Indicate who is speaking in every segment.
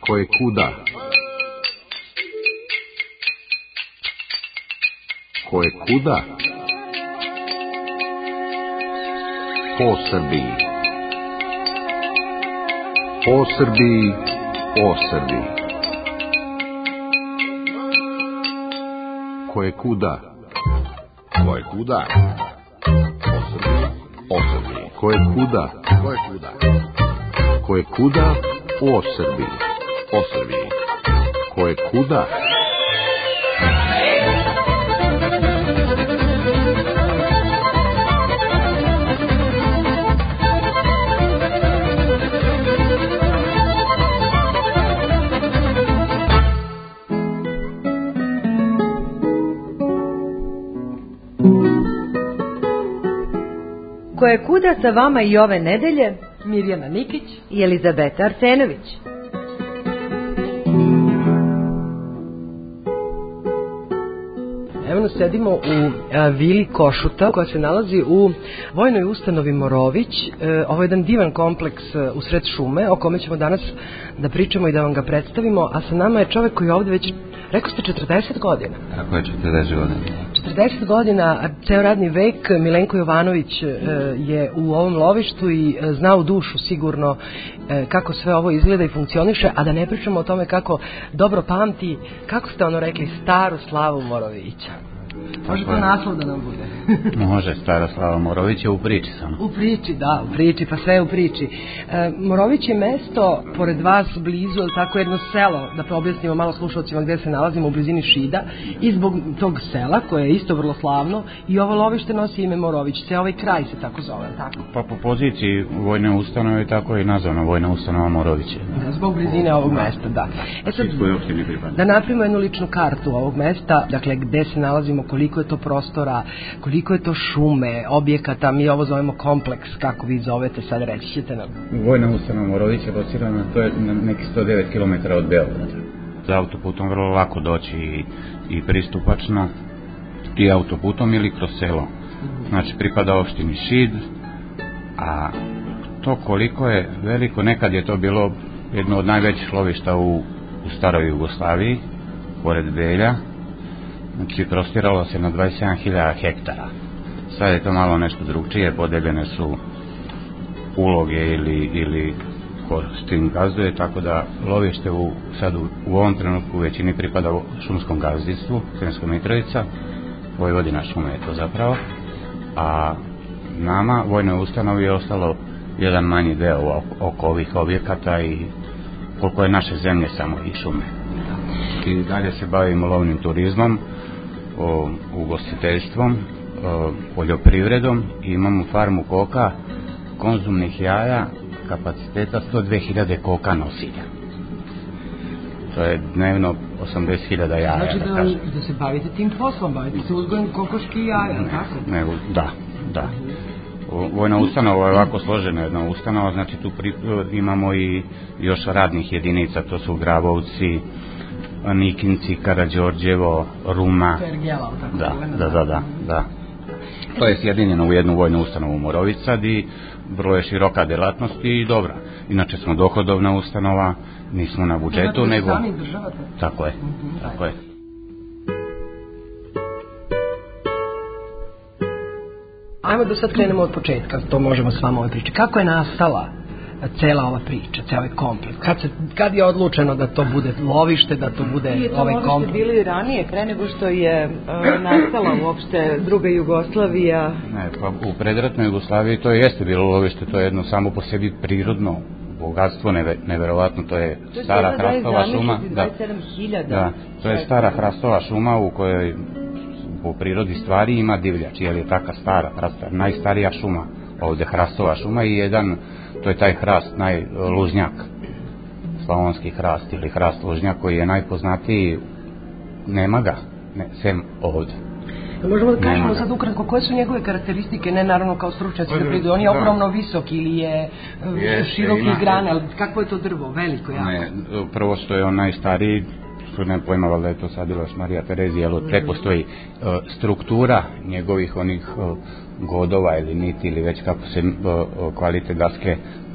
Speaker 1: Ko je kuda? Ko je kuda? Po Srbiji. Po Srbiji, o Srbiji. Ko je kuda? Ko je kuda? O Srbiji, o Srbiji. Ko je kuda? Ko je kuda? Ko je kuda? O Srbiji, o Srbiji. Ko je kuda?
Speaker 2: Ko je kuda sa vama i ove nedelje, Mirjana Nikić i Elizabeta Arsenović. Evo nas sedimo u vili Košuta koja se nalazi u vojnoj ustanovi Morović. Ovo je jedan divan kompleks usred šume o kome ćemo danas da pričamo i da vam ga predstavimo, a sa nama je čovek koji je ovde već, rekao ste, 40 godina.
Speaker 3: Tako je, 40 godina.
Speaker 2: 40 godina, ceo radni vek. Milenko Jovanović je u ovom lovištu i zna u dušu sigurno kako sve ovo izgleda i funkcioniše, a da ne pričamo o tome kako dobro pamti, kako ste ono rekli, staru slavu Morovića. Može to naslov da nam bude?
Speaker 3: Može, stara slava Morovića u priči samo.
Speaker 2: U priči, da, u priči, pa sve u priči. Morović je mesto, pored vas, blizu, tako jedno selo, da objasnimo malo slušalcima gde se nalazimo, u blizini Šida, i zbog tog sela, koje je isto vrlo slavno, i ovo lovište nosi ime Morović, se ovaj kraj se tako zove, tako?
Speaker 3: Pa po poziciji vojne ustanove tako je nazvana vojna ustanova Morovića.
Speaker 2: Da, zbog blizine ovog mesta, da. Sad, da napravimo jednu ličnu kartu ovog mesta, dakle, gde se nalazimo, koliko je to prostora, koliko je to šume, objekata, mi ovo zovemo kompleks, kako vi zovete, sad reći ćete nam.
Speaker 3: Vojna ustanova Morović je locirana, to je neki 109 km od Beograda. Za autoputom vrlo lako doći i pristupačno, i autoputom ili kroz selo. Znači pripada opštini Šid, a to koliko je veliko, nekad je to bilo jedno od najvećih lovišta u staroj Jugoslaviji, pored Belja. Znači, prostiralo se na 27.000 hektara. Sad je to malo nešto drugčije, podeljene su uloge ili ko s tim gazduje, tako da lovište sad u ovom trenutku u većini pripada šumskom gazdinstvu, Sremska Mitrovica, Vojvodina šume je to zapravo, a nama, vojnoj ustanovi, je ostalo jedan manji deo oko ovih objekata i koliko je naše zemlje samo i šume. I dalje se bavimo lovnim turizmom, ugostiteljstvom, poljoprivredom i imamo farmu koka, konzumnih jaja, kapaciteta 102.000 koka nosilja. To je dnevno 80.000 jaja.
Speaker 2: Znači da se bavite tim poslom, bavite se uzgojem kokoški jaja, tako?
Speaker 3: Da. Vojna ustanova je ovako složena jedna ustanova, znači tu imamo i još radnih jedinica, to su Grabovci, Nikinci, Karađorđevo, Ruma.
Speaker 2: Pergela, tako?
Speaker 3: Da. To je sjedinjeno u jednu vojnu ustanovu Morović sad i vrlo je široka delatnost i dobra. Inače smo dohodovna ustanova, nismo na budžetu, nego...
Speaker 2: Sami državate?
Speaker 3: Tako je.
Speaker 2: Ajmo da sad krenemo od početka, to možemo s vama ovoj priči. Kako je nastala cela ova priča, ceo ovaj kompleks? Kad je odlučeno da to bude lovište, da to bude ovaj kompleks?
Speaker 4: Lovište bili ranije, pre nego što je nastala uopšte druga Jugoslavija?
Speaker 3: Ne, pa u predratnoj Jugoslaviji to jeste bilo lovište, to je jedno samo po sebi prirodno bogatstvo, neverovatno, to je stara hrastova šuma. Da, to je stara hrastova šuma u kojoj po prirodi stvari ima divljač, jer je taka stara, najstarija šuma, ovde hrastova šuma i to je taj hrast, lužnjak, slavonski hrast ili hrast lužnjak koji je najpoznatiji, nema ga, sem ovde.
Speaker 2: Možemo da kažemo sad ukratko koje su njegove karakteristike, ne naravno kao stručnjaci da pridu, on je ogromno visok ili je široki grane, ali kakvo je to drvo, veliko jako?
Speaker 3: Ne, prvo što je on najstariji, što ne pojmavali da je to sadila Marija Terezija, jer pre postoji struktura njegovih onih godova ili niti ili već kako se kvalitet daske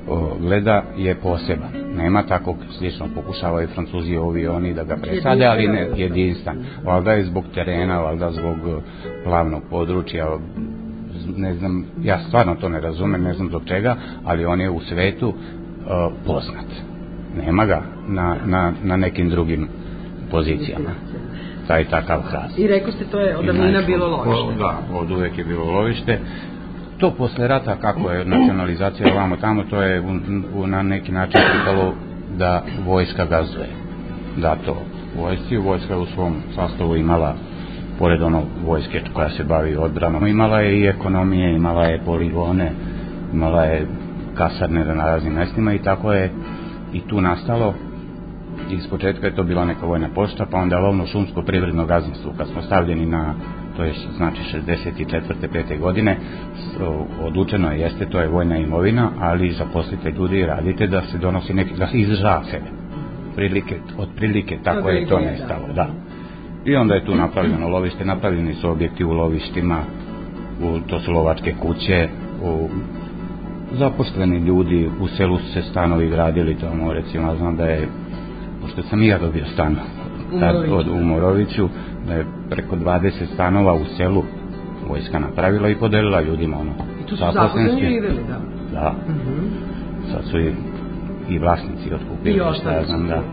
Speaker 3: gleda je poseban. Nema takvog slično, pokušavaju Francuzi ovi oni da ga presade, ali ne jedinstven. Valjda je zbog terena, valjda zbog plavnog područja, ne znam, ja stvarno to ne razumem, ne znam zbog čega, ali on je u svetu poznat. Nema ga na nekim drugim pozicijama. Taj takav hrast.
Speaker 2: I rekao ste, to je od davnina bilo lovište.
Speaker 3: Da, od uvek je bilo lovište. To posle rata, kako je nacionalizacija ovamo tamo, to je na neki način pitalo da vojska gazduje. Da to vojska u svom sastavu imala, pored ono vojske koja se bavi odbranom, imala je i ekonomije, imala je poligone, imala je kasarne na raznim mestima i tako je i tu nastalo. Iz početka je to bila neka vojna pošta, pa onda lovno-šumsko privredno gazdinstvo, kad smo stavljeni na, to je znači 64. 5. godine, odlučeno jeste, to je vojna imovina, ali zaposlite ljudi i radite da se donosi neki, da se izdržava sebe. Otprilike tako je to nestalo, da. I onda je tu napravljeno lovište, napravljeni su objekti u lovištima, to su lovačke kuće, zaposleni ljudi, u selu su se stanovi gradili, tamo recimo, znam da je, pošto sam i ja dobio stan u Moroviću, da je preko 20 stanova u selu vojska napravila i podelila ljudima ono.
Speaker 2: I tu su zaposleni živjeli, da?
Speaker 3: Da. Sad su i vlasnici otkupili, šta ja znam, da.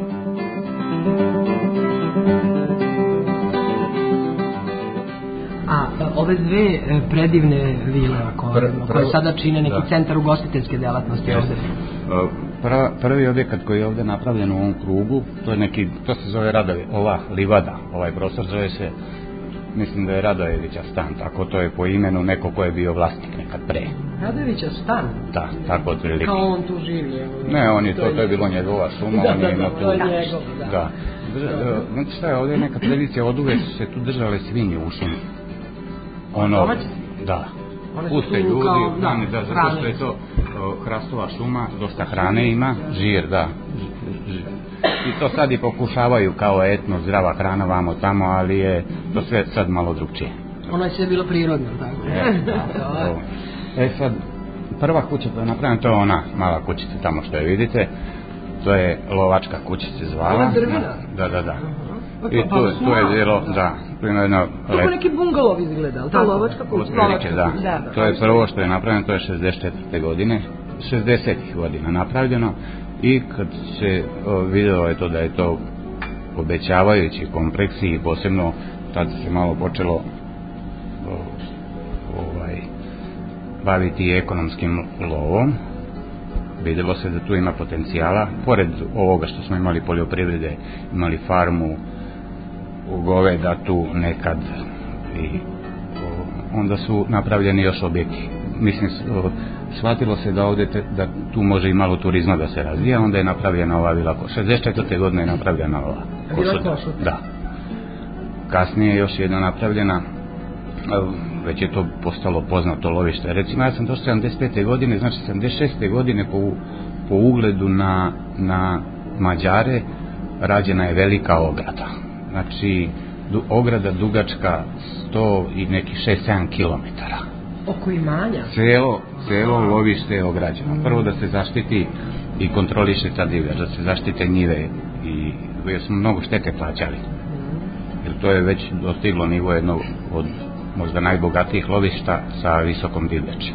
Speaker 2: A ove dve predivne vile koje sada čine neki centar ugostiteljske delatnosti ovde?
Speaker 3: Prvi objekat koji je ovde napravljen u ovom krugu, to je neki, to se zove ova livada, ovaj prostor zove se, mislim da je Radojevića stan, tako to je po imenu neko ko je bio vlasnik nekad pre.
Speaker 2: Radojevića stan?
Speaker 3: Da, tako otprilike.
Speaker 2: Kao on tu živi?
Speaker 3: Ne, on je to je bilo njegova šuma, on je imao tu. Da. Znači šta je, ovdje je neka tradicija, od uvek su se tu držale svinje u šumi. Ono, da. Puste ljudi, da, zato što je to hrastova šuma, dosta hrane ima, žir, da. I to sad i pokušavaju kao etno, zdrava hrana vamo tamo, ali je to sve sad malo drugčije.
Speaker 2: Ono je sve bilo prirodno, tako?
Speaker 3: Sad, prva kuća koja je napravljena, to je ona mala kućica tamo što je vidite, to je lovačka kućica zvala.
Speaker 2: Ona drvena?
Speaker 3: Da. I tu je bilo, da, tu ima jedno...
Speaker 2: Kako neki bungalov izgleda, ali ta lovačka kuća?
Speaker 3: Da, to je prvo što je napravljeno, to je 64. godine, 60. godina napravljeno i kad se videlo je to da je to obećavajući kompleksi i posebno tad se malo počelo baviti ekonomskim lovom, vidjelo se da tu ima potencijala, pored ovoga što smo imali poljoprivrede, imali farmu, goveda tu nekad i onda su napravljeni još objekti. Mislim, shvatilo se da ovdje da tu može i malo turizma da se razvija, onda je napravljena ova vila Košut. 64. godine je napravljena ova Košut. Da. Kasnije je još jedna napravljena, već je to postalo poznato lovište. Recimo, ja sam došao 75. godine, znači 76. godine po ugledu na Mađare rađena je velika ograda. Znači, ograda dugačka 100 i neki 6-7 kilometara.
Speaker 2: Oko imanja?
Speaker 3: Celo lovište je ograđeno. Prvo da se zaštiti i kontroliše ta divljač, da se zaštite njive i jer smo mnogo štete plaćali. Jer to je već dostiglo nivo jednog od možda najbogatijih lovišta sa visokom divljači.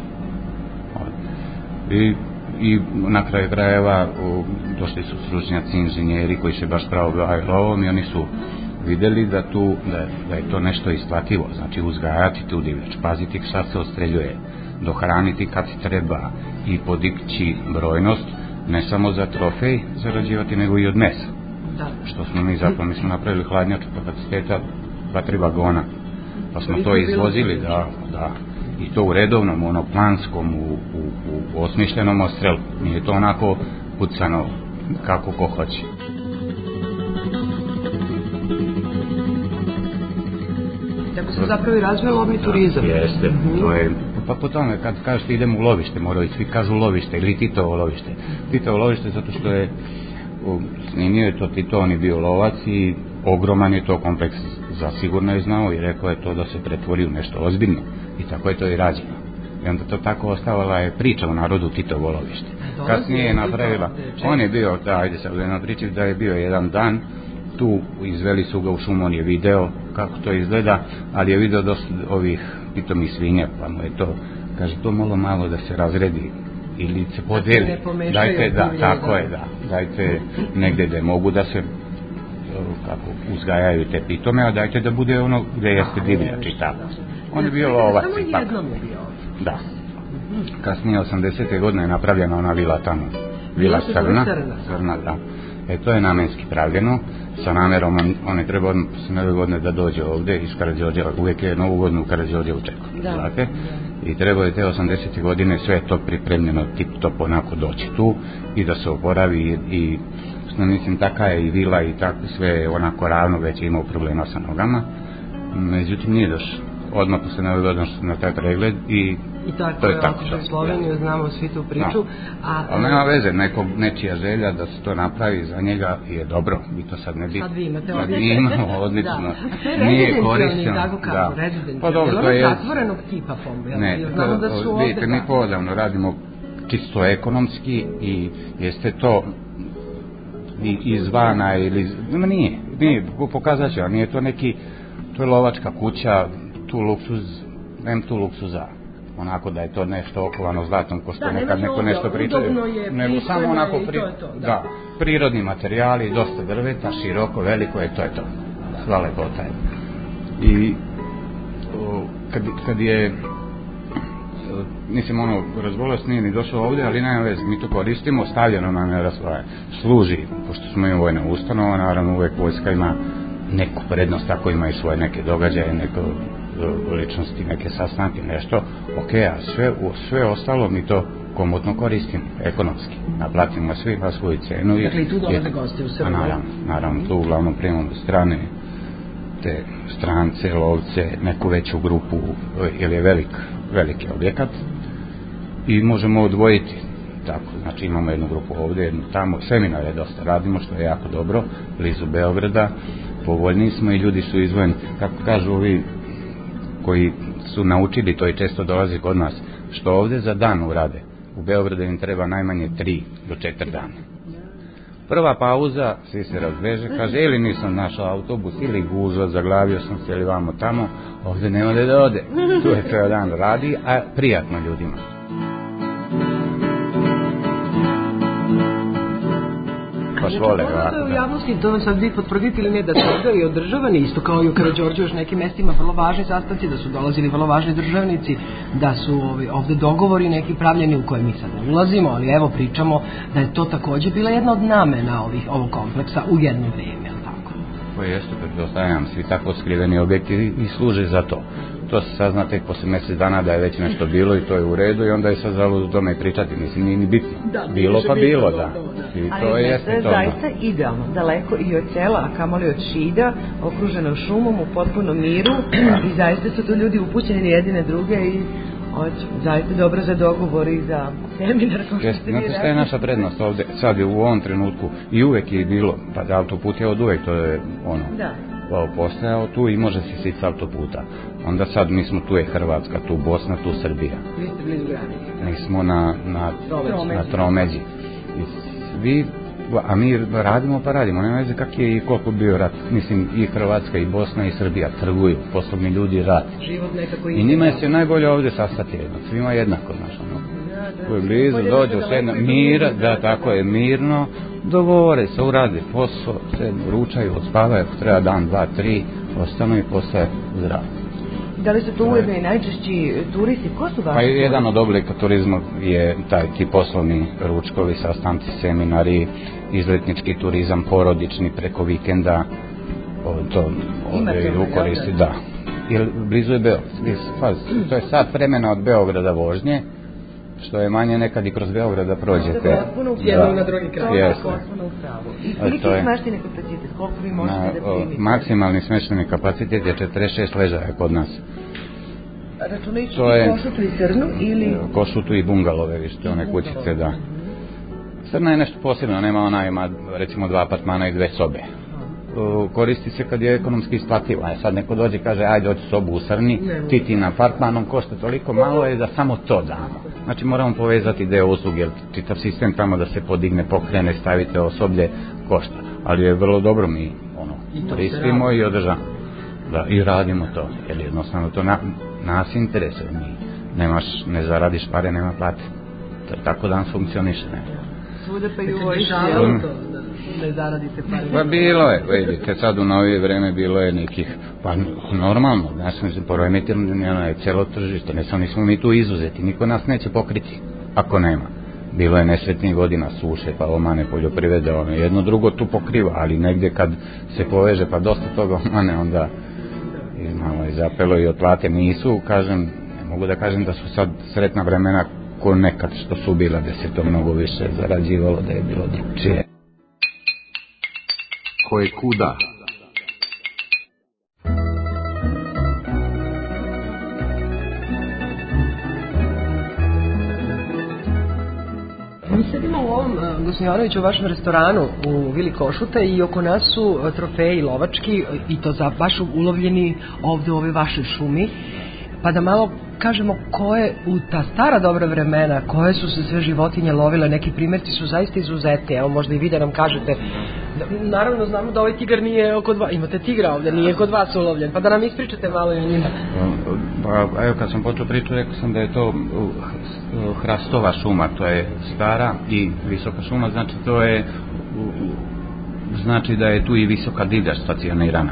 Speaker 3: I na kraju krajeva došli su stručnjaci, inženjeri koji se baš pravo bavili lovom i oni su vidjeli da je to nešto isplativo, znači uzgajati tu divljač, paziti šta se odstreljuje, dohraniti kad se treba i podići brojnost, ne samo za trofej zarađivati, nego i od mesa. Što smo mi zato, mi smo napravili hladnjaču kapaciteta 2-3 vagona, pa smo to izvozili, da, i to u redovnom, ono planskom, u osmišljenom odstrelu. Nije to onako pucano kako ko hoće.
Speaker 2: Tako se zapravo i razvija lovni turizam.
Speaker 3: Jeste, to je, pa po tome kad kažete idemo u lovište, moraju svi kažu lovište ili Titovo lovište. Titovo lovište zato što je snimio je to Tito, on je bio lovac i ogroman je to kompleks, zasigurno je znao i rekao je to da se pretvori u nešto ozbiljno i tako je to i rađeno. I onda to tako ostavala je priča u narodu Titovo lovište. Kasnije je napravila, on je bio, da, ajde sad da pričam, da je bio jedan dan, tu izveli su ga u šumu, on je video kako to izgleda, ali je video dosta ovih pitomih svinja, pa mu je to, kaže, to malo da se razredi ili se podijeli, dajte, da, tako je, da, dajte negde da mogu da se kako uzgajaju te pitome, a dajte da bude ono gde jeste divljač i tako. On je bio lovac ipak. Da. Kasnije 80. godine je napravljena ona vila tamo, vila Crna, da. To je namenski pravljeno, sa namerom, on je trebao posle nove godine da dođe ovde iz Karađorđeva, uvijek je novu godinu u Karađorđevu čekao, znate, i trebao je te 80. godine sve to pripremljeno, tip top onako doći tu i da se oporavi i mislim, taka je i vila i tako sve onako ravno, već je imao problema sa nogama, međutim nije došao. Odmah posle nove godine na taj pregled i
Speaker 2: tako
Speaker 3: to je tako.
Speaker 2: U Sloveniju znamo svi tu priču.
Speaker 3: Ali nema veze, nečija želja da se to napravi za njega je dobro, mi to sad ne bi.
Speaker 2: Sad vi imate
Speaker 3: odlično. Mi imamo odlično.
Speaker 2: A to je rezidencijalni, tako kao, rezidencijalni.
Speaker 3: Pa dobro, to je
Speaker 2: zatvorenog tipa fond.
Speaker 3: Ne, vidite, mi podavno radimo čisto ekonomski i jeste to izvana ili, nije, pokazat ću, nije to neki, to je lovačka kuća, tu luksuza, onako da je to nešto okovano zlatom, ko što nekad neko nešto pričaju, nego samo onako prirodni materijali, dosta drveta, široko, veliko je, to je to, sva lepota je. I kad je, mislim, razbolest nije ni došao ovdje, ali nema veze, mi to koristimo, stavljeno nam je raspolaganje, služi, pošto smo imali vojna ustanova, naravno uvek vojska ima neku prednost, ako imaju svoje neke događaje, neke ličnosti, neke sastanke, nešto, a sve ostalo mi to komotno koristimo, ekonomski, naplatimo svi na svoju cenu.
Speaker 2: Dakle, i tu dolaze goste u Srbiji?
Speaker 3: Naravno, tu uglavnom primamo strane, te strance, lovce, neku veću grupu, jer je veliki objekat i možemo odvojiti. Tako, znači imamo jednu grupu ovdje, jednu tamo, seminare dosta radimo, što je jako dobro, blizu Beograda, povoljni smo i ljudi su izdvojeni, kako kažu ovi koji su naučili to i često dolazi kod nas, što ovdje za dan urade, u Beogradu im treba najmanje 3 do 4 dana. Prva pauza, svi se razbeže, kaže, ili nisam našao autobus, ili gužva, zaglavio sam se, ili vamo tamo, ovdje nema da ode, tu je ceo dan radi, a prijatno ljudima.
Speaker 2: U javnosti, to vam sad vi potvrdite ili ne, da su ovdje i održavani isto kao i u Karađorđu još nekim mestima vrlo važni sastanci, da su dolazili vrlo važni državnici, da su ovdje dogovori neki pravljeni u koje mi sad ne ulazimo, ali evo pričamo da je to također bila jedna od namena ovog kompleksa u jedno vrijeme, ali tako?
Speaker 3: To jeste, pretpostavljam, svi tako skriveni objekti i služe za to. To se sazna tek posle mjesec dana da je već nešto bilo i to je u redu i onda je sad zalud o tome i pričati, mislim, nije ni bitno. Bilo pa bilo, da. I to je
Speaker 4: zaista idealno, daleko i od sela, a kamoli od Šida, okruženo šumom, u potpunom miru i zaista su tu ljudi upućeni jedine druge i zaista dobro za dogovor i za seminar.
Speaker 3: Znate šta je naša prednost ovdje, sad je u ovom trenutku i uvek je bilo, pa autoput je od uvek, to je postajao tu i može se sići s autoputa. Onda sad mi smo, tu je Hrvatska, tu Bosna, tu Srbija.
Speaker 2: Vi ste blizu granice.
Speaker 3: Mi smo na tromeđi. A mi radimo, nema veze kak je i koliko bio rat. Mislim, i Hrvatska, i Bosna, i Srbija trguju, poslovni ljudi rade. I njima je se najbolje ovdje sastati jedno, svima jednako, koji je blizu, dođu sve mira, da, tako je, mirno, dogovore se, urade posao, se ručaju, odspavaju, ako treba dan, 2, 3, ostanu i postaje zdrav.
Speaker 4: Da li su to ujedno i najčešći turisti? Ko su vaši?
Speaker 3: Pa jedan od oblika turizma je ti poslovni ručkovi, sastanci, seminari, izletnički turizam, porodični preko vikenda, to ovdje u koristi, da. Jer blizu je Beograd, to je sat vremena od Beograda vožnje, što je manje nekad i kroz Beograda prođete.
Speaker 2: Jednom na drugi kraj.
Speaker 4: I koliki je smješteni kapacitet? Koliko vi možete da primite?
Speaker 3: Maksimalni smješteni kapacitet je 46 ležaja kod nas.
Speaker 4: Računajući Košutu i Crnu ili?
Speaker 3: Košutu i bungalove, vište, one kućice, da. Crna je nešto posebno, nema ona, ima recimo 2 apartmana i 2 sobe. koristi se kad je ekonomski isplativo. A sad neko dođe i kaže, ajde hoću sobu u Srni, ti na apartmanom košta toliko, malo je da samo to damo. Znači moramo povezati deo usluge, jer čitav sistem tamo da se podigne, pokrene, stavite osoblje, košta. Ali je vrlo dobro, mi koristimo i održamo. Da, i radimo to, jer jednostavno to nas interesuje. Ne zaradiš pare, nema plate. To je tako dan funkcioniše.
Speaker 4: Svuda pa i u vojsci. Ne zaradite pare.
Speaker 3: Pa bilo je, vidite, sad u novije vreme bilo je nekih, pa normalno, znači, poremetirano je celo tržište, nismo mi tu izuzeti, niko nas neće pokriti, ako nema. Bilo je nesretnih godina, suše, pa omane, poljoprivrede, jedno drugo tu pokriva, ali negdje kad se poveže, pa dosta toga omane, onda malo je zapelo i otplate nisu, kažem, ne mogu da kažem da su sad sretna vremena ko nekad što su bila, da se to mnogo više zarađivalo, da je bilo drugčije.
Speaker 1: Ko je kuda?
Speaker 2: Mi sedimo u ovom, gospodin Jovanović, u vašem restoranu u Vili Košuta i oko nas su trofeji lovački i to baš ulovljeni ovdje u ovoj vašoj šumi. Pa da malo kažemo koje u ta stara dobra vremena, koje su se sve životinje lovile, neki primjerci su zaista izuzetni, evo možda i vi da nam kažete. Naravno znamo da ovaj tigar nije kod vas, imate tigra ovdje, nije kod vas ulovljen, pa da nam ispričate malo i o njima.
Speaker 3: Pa evo kad sam počeo priču, rekao sam da je to hrastova šuma, to je stara i visoka šuma, znači to je, znači da je tu i visoka divljač stacionirana.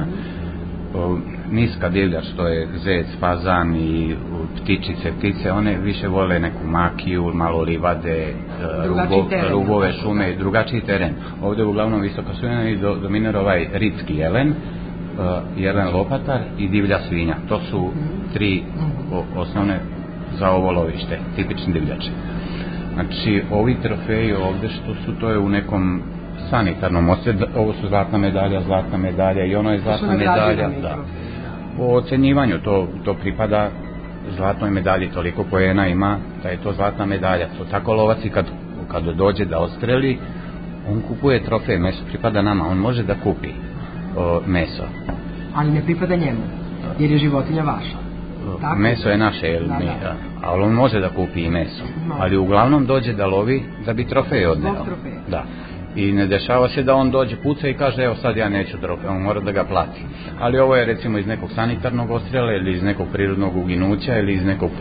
Speaker 3: Niska divljač, to je zec, fazan i ptice, one više vole neku makiju, malo livade, rubove šume i drugačiji teren. Ovdje uglavnom visoka šuma i dominira ovaj ritski jelen, jelen lopatar i divlja svinja. To su tri osnovne za ovo lovište, tipični divljači. Znači, ovi trofeji ovdje što su, to je u nekom sanitarnom osjedu, ovo su zlatna medalja i ono je zlatna medalja, da. Po ocenjivanju to pripada zlatnoj medalji, toliko poena ima da je to zlatna medalja. To tako lovac i kad dođe da odstreli, on kupuje trofej, meso pripada nama, on može da kupi meso.
Speaker 2: Ali ne pripada njemu, jer je životinja vaša. Tako?
Speaker 3: Meso je naše, ali on može da kupi i meso, ali uglavnom dođe da lovi da bi trofej odneo. Da. I ne dešava se da on dođe, puca i kaže evo sad ja neću trofej, on mora da ga plati. Ali ovo je recimo iz nekog sanitarnog odstrela ili iz nekog prirodnog uginuća ili iz nekog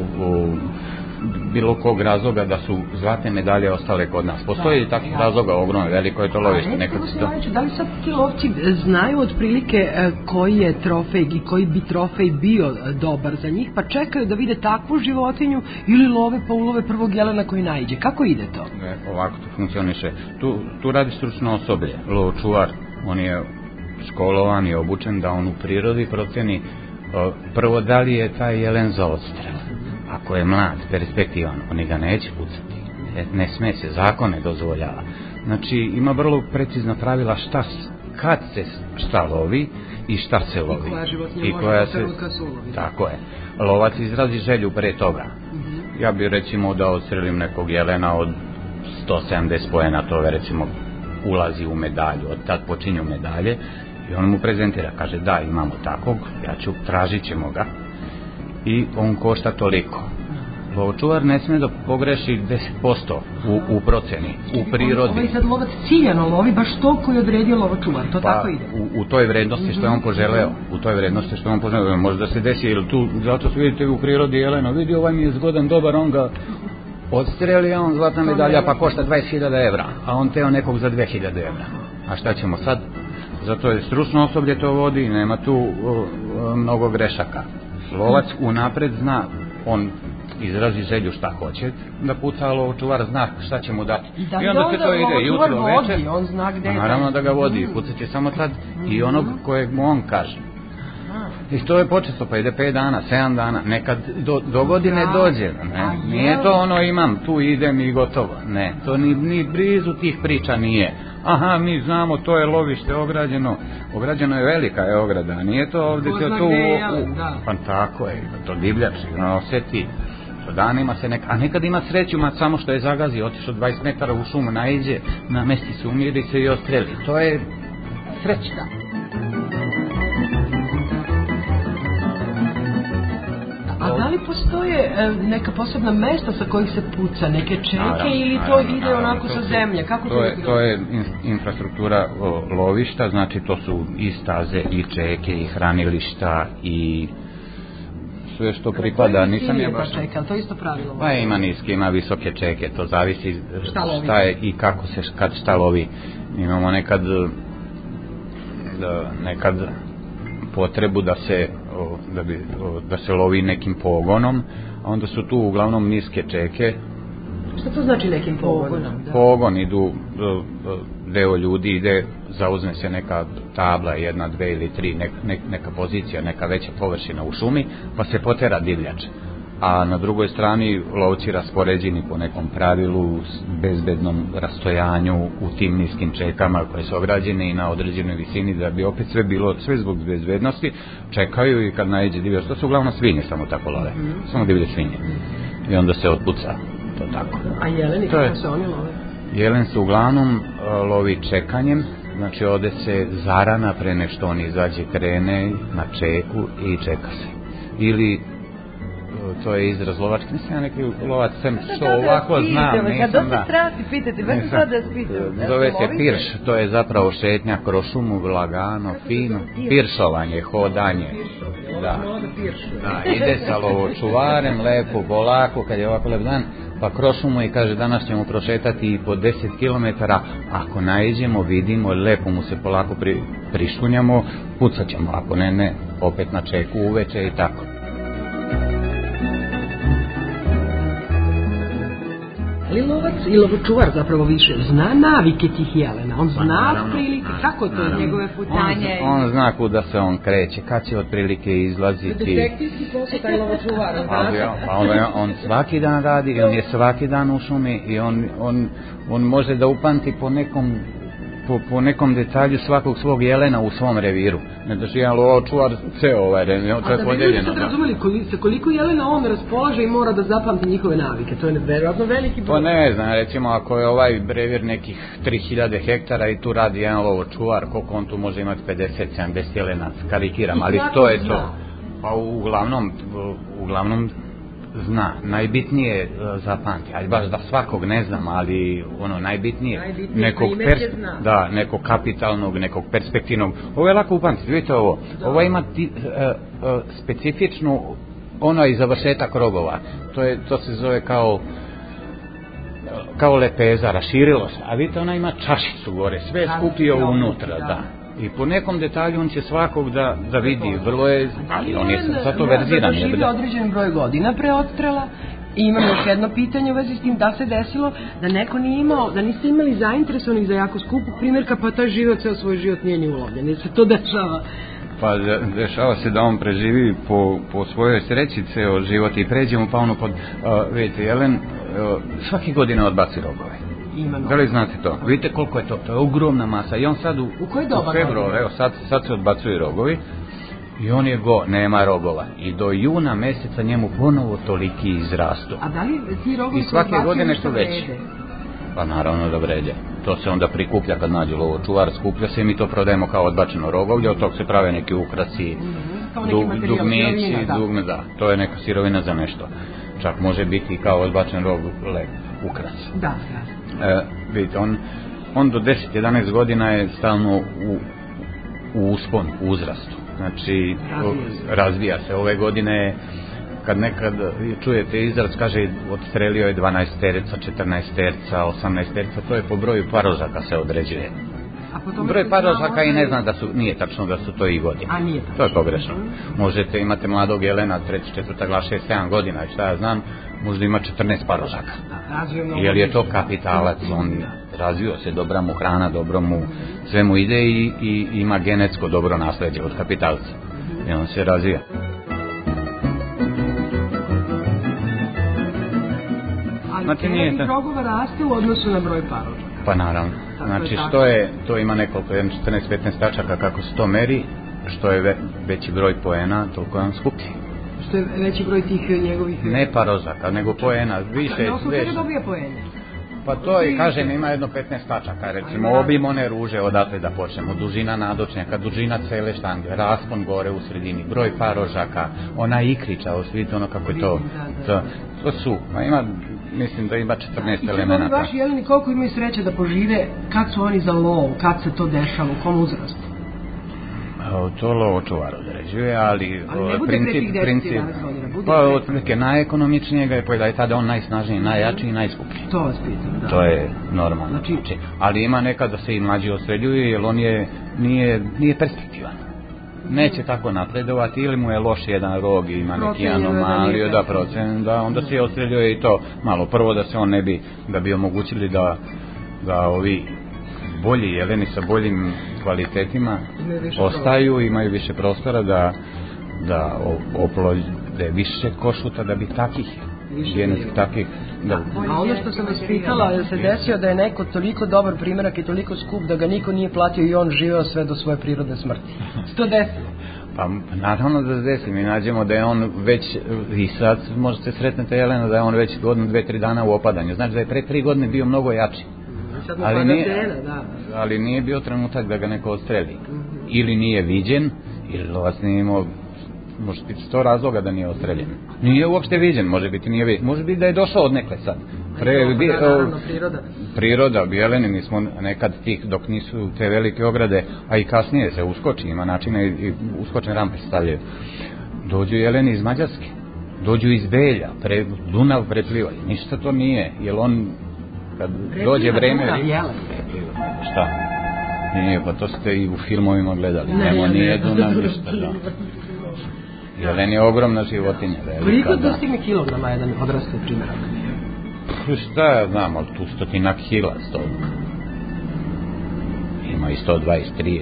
Speaker 3: bilo kog razloga da su zlatne medalje ostale kod nas. Postoji i takvih razloga ogromno, veliko je to lovište.
Speaker 2: Da li sad ti lovci znaju otprilike koji je trofej i koji bi trofej bio dobar za njih, pa čekaju da vide takvu životinju ili love pa ulove prvog jelena koji naiđe? Kako ide to?
Speaker 3: Ovako to funkcioniše. Tu radi stručno osoblje, lovočuvar, on je školovan i obučen da on u prirodi proceni prvo da li je taj jelen za odstrel. Ako je mlad, perspektivan, oni ga neće pucati. Ne sme se, zakon ne dozvoljava. Znači, ima vrlo precizna pravila kad se šta lovi i šta se lovi.
Speaker 2: I koja se ulovi.
Speaker 3: Tako je. Lovac izrazi želju pre toga. Ja bih recimo da odstrelim nekog jelena od 170 poena, to recimo ulazi u medalju, od tad počinju medalje i on mu prezentira, kaže da imamo takvog, tražit ćemo ga. I on košta toliko. Lovočuvar ne smije da pogreši 10% u proceni, u prirodi.
Speaker 2: Ovaj sad lovac ciljano lovi baš to koji je odredio lovočuvar, to tako ide?
Speaker 3: U toj vrednosti što je on poželeo, može da se desi, jer tu, zato su vidite u prirodi jeleno, vidi ovaj mi je zgodan, dobar, on ga odstreli, a on zlatna medalja pa košta 20.000 evra, a on teo nekog za 2.000 evra. A šta ćemo sad? Zato je stručno osoblje to vodi, nema tu mnogo grešaka. Lovac unapred zna, on izrazi želju šta hoće da puca, a lovočuvar zna šta će mu dati. I onda se to ide jutro, večer, naravno da ga vodi i pucat će samo tad i onog kojeg mu on kaže. I to je počesto, pa ide 5 dana, 7 dana, nekad do godine dođe, ne? Nije to ono imam, tu idem i gotovo, ne, to ni blizu tih priča nije. Aha, mi znamo, to je lovište ograđeno je velika je ograda, nije to ovdje tu, pa tako je, to divljač, osjeti, danima se a nekad ima sreću, samo što je zagazi, otišao 20 metara u šumu, naiđe, namesti se, umiri se i ostreli, to je sreća.
Speaker 2: A da li postoje neka posebna mesta sa kojih se puca, neke čeke ili to ide onako sa zemlje? Kako
Speaker 3: to je infrastruktura lovišta, znači to su i staze, i čeke, i hranilišta, i sve što pripada. Nisam je baš...
Speaker 2: čeka, to je isto pravilo?
Speaker 3: Pa ima niske, ima visoke čeke, to zavisi šta je i kako se šta lovi. Imamo nekad potrebu da se lovi nekim pogonom, a onda su tu uglavnom niske čeke.
Speaker 2: Šta to znači nekim pogonom?
Speaker 3: Pogon idu, deo ljudi ide, zauzme se neka tabla, 1, 2 ili 3, neka pozicija, neka veća površina u šumi, pa se potera divljač. A na drugoj strani lovci raspoređeni po nekom pravilu, bezbednom rastojanju u tim niskim čekama koje su ograđene i na određenoj visini, da bi opet sve zbog bezbednosti, čekaju i kad naiđe divljač, to su uglavnom svinje samo tako love, samo divlje svinje. I onda se otpuca, to tako.
Speaker 2: A jeleni, kako se oni love?
Speaker 3: Jelen se uglavnom lovi čekanjem, znači ode se zarana pre nek što on izađe, krene na čeku i čeka se. Ili to je izraz lovački, nisam ja neki lovac, sem što ovako znam, nisam da... Zove se pirš, to je zapravo šetnja kroz šumu, lagano, fino, piršovanje, hodanje. Da, ide sa lovočuvarem, lepo, polako, kad je ovako lep dan, pa kroz šumu i kaže danas ćemo prošetati po 10 km, ako naiđemo, vidimo, lepo mu se polako prišunjamo, pucat ćemo, ako ne, opet na čeku uveče i tako.
Speaker 2: Ali lovac i lovočuvar zapravo više zna navike tih jelena, on zna prilike, kako to je njegove putanje?
Speaker 3: On zna kuda se on kreće, kad će otprilike izlaziti.
Speaker 2: Detektivski posao taj lovočuvar,
Speaker 3: on svaki dan radi i on je svaki dan u šumi i on može da upanti po nekom detalju svakog svog jelena u svom reviru. Ne da jedan lovočuvar ceo ovaj revir, to je podeljeno.
Speaker 2: A da bi ljudi sad razumeli koliko jelena on raspolaže i mora da zapamti njihove navike, to je verovatno veliki broj.
Speaker 3: Pa ne znam, recimo ako je ovaj revir nekih 3000 hektara i tu radi jedan lovočuvar, koliko on tu može imati 50-70 jelena, karikiram, ali to je to. Pa uglavnom zna, najbitnije zapamti, ali baš da svakog ne znam, ali najbitnije nekog kapitalnog, nekog perspektivnog, ovo je lako upamtiti, vidite ovo ima specifičnu i završetak rogova, to se zove kao lepeza, raširilo se, a vidite ona ima čašicu gore, sve je skupio unutra, da. I po nekom detalju on će svakog da vidi, vrlo je, ali on je sad to verziran.
Speaker 2: Živi određen broj godina pre odstrela i imam još jedno pitanje u vezi s tim, da se desilo da neko nije imao, da niste imali zainteresovanih za jako skupog primjerka, pa taj živio ceo svoj život nije ni ulovljen, jer se to dešava?
Speaker 3: Pa dešava se da on preživi po svojoj sreći ceo život i pređemo pa pod, vidite, jelen svake godine odbaci rogove. Da li znate to? Vidite koliko je to je ogromna masa i on sad u februaru, evo sad se odbacuju rogovi i on je nema rogova i do juna meseca njemu ponovo toliki izrastu.
Speaker 2: A da li ti rogovi
Speaker 3: i svake godine što veći? Pa naravno da vređe. To se onda prikuplja kad nađe lovočuvar, skuplja se i mi to prodajemo kao odbačeno rogovlje, od tog se prave neki ukrasi, dugmići, da, to je neka sirovina za nešto. Čak može biti kao odbačen rog ukras.
Speaker 2: Da.
Speaker 3: Vidite, on do 10-11 godina je stalno u usponu, u uzrastu. Znači, razvija se. Ove godine, kad nekad čujete izraz, kaže, odstrelio je 12 terca, 14 terca, 18 terca, to je po broju parožaka se određuje. Broj parožaka i ne zna nije tačno da su to i godine. To je pogrešno. Možete imati mladog jelena, 3, 4 glas, 6, 7 godina, šta ja znam, možda ima 14 parožaka. Jer je to kapitalac, on razvio se, dobra mu hrana, dobro mu, sve mu ide i ima genetsko dobro nasleđe od kapitalca. I on se razvija.
Speaker 2: Ali krevih rogova raste u odnosu na broj parožaka?
Speaker 3: Pa naravno. Znači to ima nekoliko, 14-15 tačaka kako se to meri, što je veći broj poena, toliko je on skuplji.
Speaker 2: Što je veći broj tih njegovih...
Speaker 3: Ne parožaka, nego poena, više...
Speaker 2: Na osnovu čega dobija poene?
Speaker 3: Pa to i kažem, ima jedno 15 tačaka, recimo obim one ruže, odatle da počnemo, dužina nadočnjaka, dužina cele štange, raspon gore u sredini, broj parožaka, ona ikriča, vidite ono kako je to su, a ima, mislim da ima 14 elemenata. I
Speaker 2: kad vaši jeleni koliko imaju sreće da požive, kad su oni za lov, kad se to dešava, u kom uzrastu?
Speaker 3: To lovočuvar određuje, ali
Speaker 2: ne bude pre tih 10-11 godina, bude
Speaker 3: pa otprilike najekonomičnijega je da je tada on najsnažniji, najjačiji i najskuplji.
Speaker 2: To vas pitam, da.
Speaker 3: To je normalno. Znači, ali ima nekada se i mlađi odstreljuju, jer on nije perspektivan. Neće tako napredovati, ili mu je loš jedan rog i ima neki anomaliju, da procen, da onda se odstreljuje i to malo. Prvo da se on ne bi, da bi omogućili da ovi bolji jeleni sa boljim kvalitetima ostaju, imaju više prostora da oplode više košuta, da bi takih genetski takih
Speaker 2: a ono što sam vas pitala, je se desio da je neko toliko dobar primjerak i toliko skup da ga niko nije platio i on živeo sve do svoje prirodne smrti? Što desilo?
Speaker 3: Pa naravno da se desi, mi nađemo da je on već, i sad možete sretnete jelena da je on već godinu, 2-3 dana u opadanju, znači da je pre 3 godine bio mnogo jači. Ali nije bio trenutak da ga neko odstreli. Ili nije viđen, ili lovac nije imao, može biti 100 razloga da nije odstreljen. Nije uopšte viđen, može biti nije viđen. Može biti da je došao od nekle sad. Priroda, jeleni, mi smo nekad tih, dok nisu te velike ograde, a i kasnije se uskoči, ima načine i uskočne rampe stavljaju. Dođu jeleni iz Mađarske, dođu iz Belja, Dunav preplivaju. Ništa to nije, jer on kad dođe vreme šta? Nije, pa to ste i u filmovima gledali. Nije Dunav ništa, da. Jelen je ogromna životinja.
Speaker 2: Koliko dostigne kilograma jedan odrasli primjerak?
Speaker 3: Šta ja znam, ali tu 100 kila, ima i 120-30.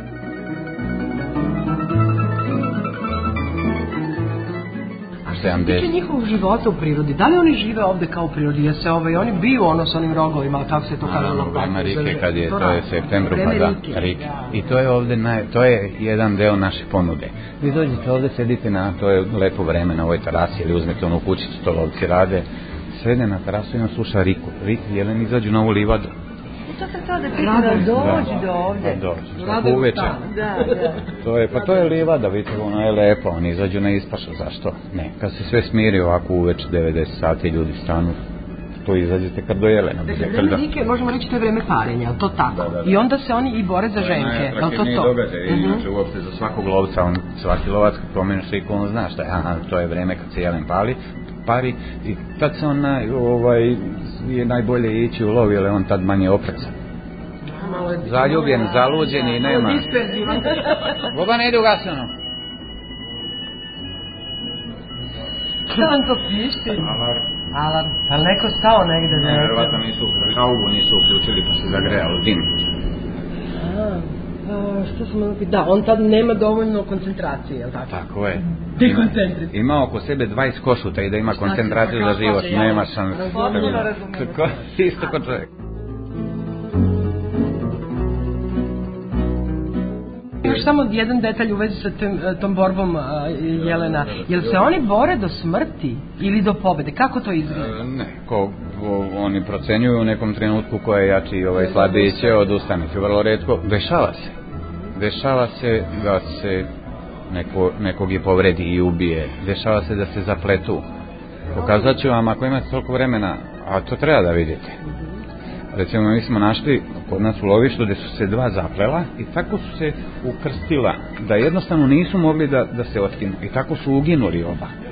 Speaker 2: Što se tiče njihovog života u prirodi, da li oni žive ovde kao u prirodi? Jer se oni biju s onim rogovima, kako se to kaže?
Speaker 3: Vreme Rike, kad je, to je septembru, pa da, Rike. I to je ovde, to je jedan deo naše ponude. Vi dođete ovde, sedite to je lepo vreme na ovoj terasi, ili uzmete onu kućicu, to lovci rade, sede na terasu i on sluša Riku. Jelen izađu na ovu livadu.
Speaker 4: To sam to da pitam, da dođi do ovde.
Speaker 3: Dođi, uveče. Pa to je livada, vidite, ono je lepo, oni izađu na ispašu, zašto? Ne, kad se sve smiri ovako uveče, 90 sati, ljudi stanu, to izađete kad do jelena.
Speaker 2: Dakle, vreme Rike, možemo reći, to je vreme parenja, to tako? I onda se oni i bore za ženke, je li to to?
Speaker 3: Događaj, inače uopšte za svakog lovca, svaki lovac kad pomeniš Riku, on zna šta je, to je vreme kad se jelen pari i tad se on je najbolje ići u lov, jer je on tad manje oprezan. Zaljubljen, zaluđen i nema. Boga ne ide ugasano.
Speaker 2: Šta vam to piše? Alarm. Ali neko stao negde?
Speaker 3: Ne, verovatno nisu uključili pa se zagrejalo dim.
Speaker 2: Što sam ono pitao? Da, on tad nema dovoljno koncentracije, je li tako?
Speaker 3: Tako je. Ima oko sebe 20 košuta i da ima koncentraciju za život, nema šanse. Isto ko čovjek.
Speaker 2: Još samo jedan detalj u vezi sa tom borbom jelena. Jel se oni bore do smrti ili do pobede? Kako to izgleda?
Speaker 3: Ne, oni procenjuju u nekom trenutku ko je jači i slabiji će odustaniti. Vrlo retko. Dešava se da se nekog je povredi i ubije. Dešava se da se zapletu. Pokazat ću vam, ako imate toliko vremena, a to treba da vidite. Recimo, mi smo našli kod nas u lovištu gde su se 2 zaplela i tako su se ukrstila, da jednostavno nisu mogli da se otkinu. I tako su uginuli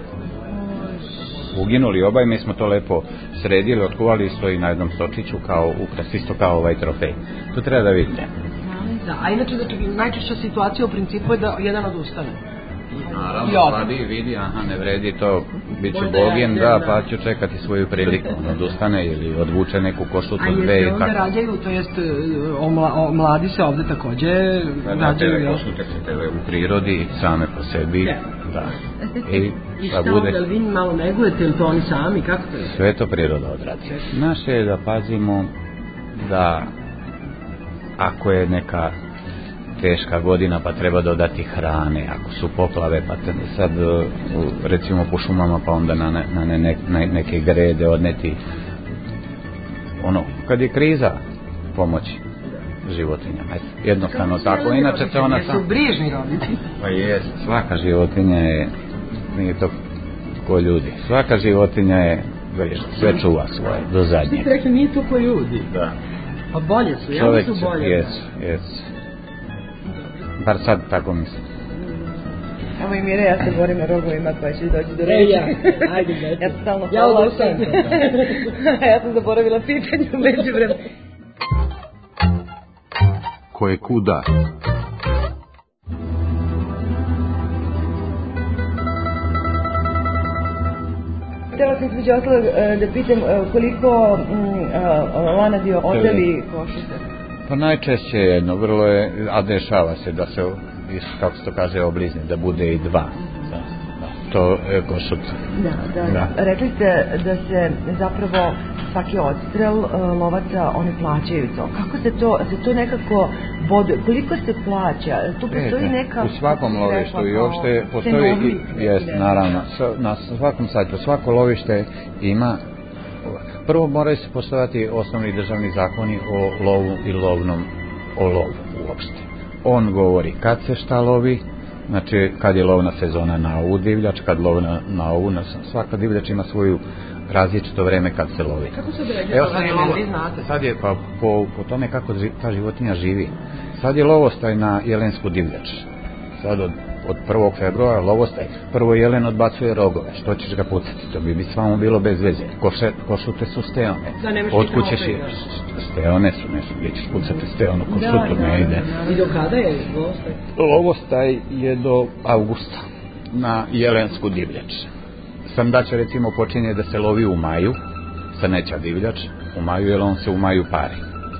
Speaker 3: oba i mi smo to lepo sredili, otkuvali, stoji na jednom stočiću kao ukras, isto kao ovaj trofej. To treba da vidite.
Speaker 2: Da, a inače, najčešća situacija u principu je da jedan odustane.
Speaker 3: Naravno, slabiji vidi, ne vredi to, bit ću bogin, pa ću čekati svoju priliku, odustane ili odvuče neku košutu 2
Speaker 2: i tako. A jeste onda rađaju, to jest mladi se ovde takođe rađaju?
Speaker 3: Košute se tele u prirodi, same po sebi, da.
Speaker 2: I šta ovdje, vi malo negujete ili to oni sami, kako to je?
Speaker 3: Sve to priroda odradi. Naše je da pazimo da ako je neka teška godina pa treba dodati hrane, ako su poplave pa sad recimo po šumama pa onda na neke grede odneti kad je kriza, pomoći životinjama. Jednostavno tako, inače se ona
Speaker 2: su brižni roditelji.
Speaker 3: Pa jest, svaka životinja je, nije to ko ljudi, svaka životinja je brižna, sve čuva svoje, do zadnje.
Speaker 2: Što ste rekli, nije to ko ljudi?
Speaker 3: Da.
Speaker 2: Pa bolje su, jako su bolje.
Speaker 3: Jesu. Bar sad tako mislim.
Speaker 4: Evo i Mire, ja se borim na rogovima koja će doći do reći.
Speaker 2: Ajde, gledajte.
Speaker 4: Ja sam stalno
Speaker 2: ja odustajem.
Speaker 4: Ja sam zaboravila pitanje u međuvremenu.
Speaker 1: Ko je kuda?
Speaker 4: Htjela sam između ostalog da pitam koliko lanadio odeli košite?
Speaker 3: Pa najčešće jedno, vrlo je, a dešava se da se, kako se to kaže, oblizni, da bude i dva. To je košut.
Speaker 4: Da. Rekli ste da se zapravo svaki odstrel lovaca, oni plaćaju to. Kako se to nekako boduje? Koliko se plaća? Tu postoji neka...
Speaker 3: U svakom lovištu i uopšte postoji, naravno, na svakom sajtu, svako lovište ima, prvo moraju se poštovati osnovni državni zakoni o lovu i o lovu uopšte. On govori kad se šta lovi, znači kad je lovna sezona na ovu divljač, kad lovna na ovu, svaka divljač ima svoju različito vreme kad se lovi.
Speaker 2: Kako se određuje to vreme, vi znate?
Speaker 3: Sad je, pa po tome kako ta životinja živi. Sad je lovostaj na jelensku divljač. Sad od 1. februara lovostaj. Prvo jelen odbacuje rogove. Što ćeš ga pucati? To bi svamo bilo bez veze. Košute su steone. Od kuće steone su, nešto gdje ćeš pucati steonu, košutu ne ide.
Speaker 2: I do kada je lovostaj?
Speaker 3: Lovostaj je do avgusta na jelensku divljač. Samdaća recimo počinje da se lovi u maju, srneća divljač, u maju, jer on se u maju pari.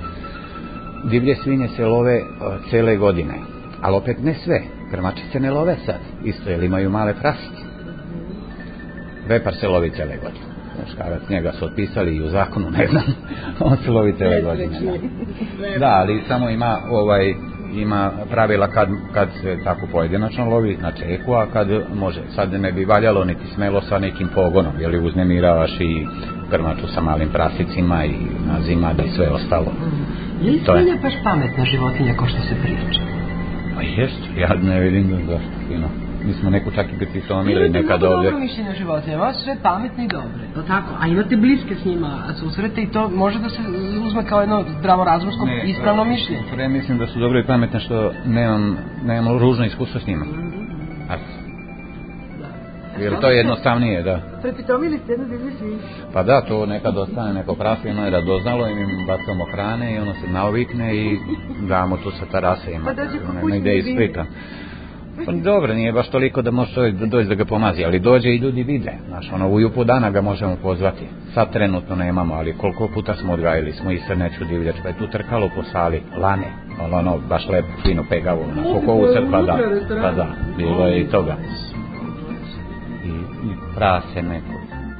Speaker 3: Divlje svinje se love cele godine, ali opet ne sve, krmače se ne love sad, isto jer imaju male prasice. Vepar se lovi cele godine, muškarac, njega su otpisali i u zakonu, ne znam, on se lovi cele godine. Da, ali samo ima pravila kad se tako pojedinačno lovi na čeku, a kad može. Sad ne bi valjalo niti smelo sa nekim pogonom, jer uznemiravaš i krmaču sa malim prasicima i nazimad i sve ostalo.
Speaker 2: Je li svinja baš pametna životinja kao što se priča?
Speaker 3: Pa jest, ja ne vidim zašto fino. Mi smo neku čak i pritomili nekad ovdje.
Speaker 2: Imate dobro mišljenje o životinjama, ovo su sve pametne i dobre, to tako? A imate bliske s njima, a susrete i to može da se uzme kao jedno zdravorazumsko ispravno mišljenje.
Speaker 3: Ja mislim da su dobro i pametne što nemam ružno iskustvo s njima. Jer to je jednostavnije, da.
Speaker 4: Prepitomili ste jednu divlju svinju?
Speaker 3: Pa da, to nekad ostane neko prase, ono je radoznalo i mi bacamo hrane i ono se naovikne i damo tu sa terase ima.
Speaker 4: Pa dođe ko kućni
Speaker 3: ide iz Splita. Pa dobro, nije baš toliko da može čovjek doći da ga pomazi, ali dođe i ljudi vide. Znaš, u jupu dana ga možemo pozvati. Sad trenutno nemamo, ali koliko puta smo odgajili, smo i srneću divljač, pa je tu trkalo po sali, lane, baš lepo, fino, pegavo, na kokovu sad, pa da, bilo je i toga. I prase neko.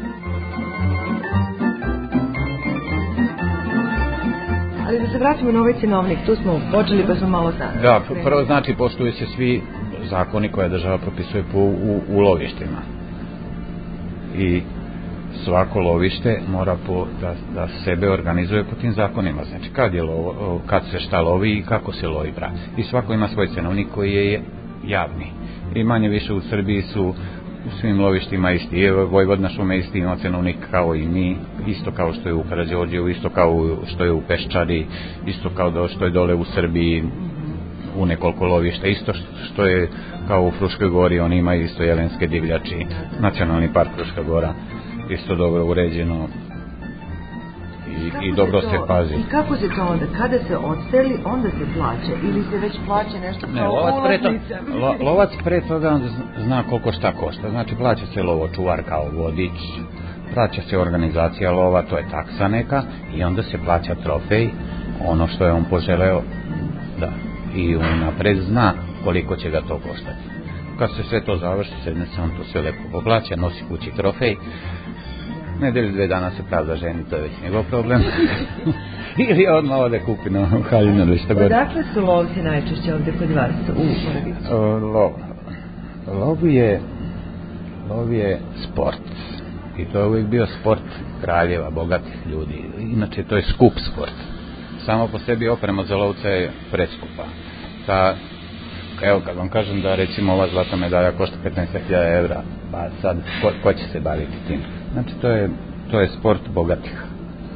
Speaker 4: Ali da se vratimo na ovaj cenovnik, tu smo počeli pa smo malo sad.
Speaker 3: Da, prvo znači poštuju se svi zakoni koje država propisuje u lovištima. I svako lovište mora da sebe organizuje po tim zakonima. Znači kad se šta lovi i kako se lovi prase. I svako ima svoj cenovnik koji je javni. I manje više u Srbiji su u svim lovištima isti. Vojvodna šume isti ima cenovnik kao i mi, isto kao što je u Karađorđevu, isto kao što je u Peščari, isto kao što je dole u Srbiji u nekoliko lovišta, isto što je kao u Fruškoj gori, oni imaju isto jelenske divljači, nacionalni park Fruška gora, isto dobro uređeno i dobro se pazi.
Speaker 4: I kako se to onda, kada se odstreli, onda se plaća ili se već plaća nešto kao ulaznica?
Speaker 3: Lovac pre toga zna koliko šta košta, znači plaća se lovočuvar kao vodič, plaća se organizacija lova, to je taksa neka, i onda se plaća trofej, ono što je on poželeo, da, i unapred zna koliko će ga to koštati. Kad se sve to završi, sedne se on to sve lepo poplaća, nosi kući trofej, nedelju 2 dana se pravda ženi, to je već njegov problem. Ili odmah ode kupi na haljinu ili šta god.
Speaker 4: Odakle su lovci najčešće ovdje kod vas u Moraviću?
Speaker 3: Lov je sport. I to je uvijek bio sport kraljeva, bogatih ljudi. Inače, to je skup sport. Samo po sebi oprema za lovca je preskupa. Evo, kad vam kažem da recimo ova zlata medalja košta 15.000 evra, pa sad, ko će se baviti tim? Znači, to je sport bogatih.